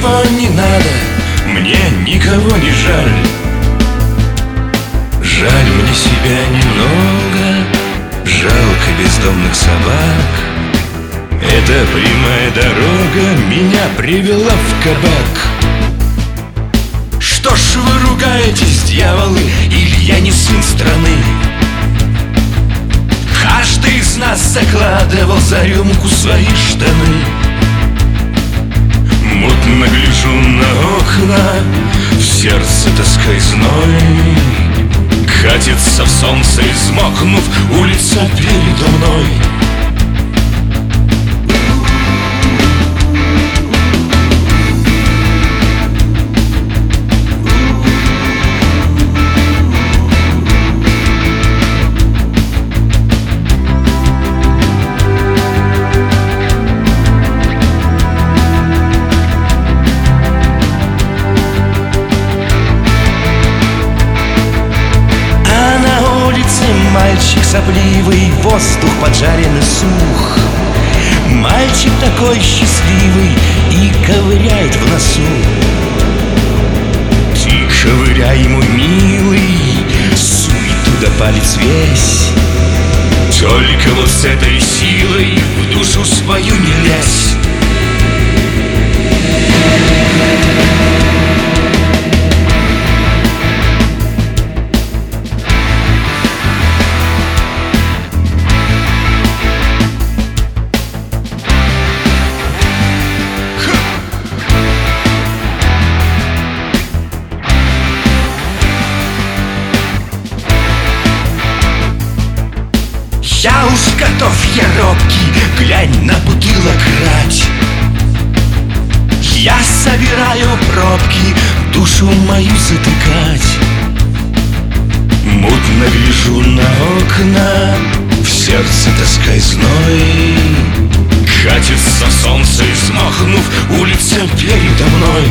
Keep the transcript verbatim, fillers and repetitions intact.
ничего не надо, мне никого не жаль. Жаль мне себя немного, жалко бездомных собак. Эта прямая дорога меня привела в кабак. Что ж вы ругаетесь, дьяволы, или я не сын страны? Каждый из нас закладывал за рюмку свои штаны. Мутно гляжу на окна, в сердце тоска и зной. Катится в солнце, измокнув, улица передо мной. Мальчик сопливый, воздух поджаренный сух. Мальчик такой счастливый и ковыряет в носу. Ты ковыряй, мой милый, суй туда палец весь. Только вот с этой силой в душу свою не лезь. Я уж готов, я робкий, глянь на бутылок рать. Я собираю пробки, душу мою затыкать. Мутно гляжу на окна, в сердце тоска и зной. Катится солнце, измахнув, улица передо мной.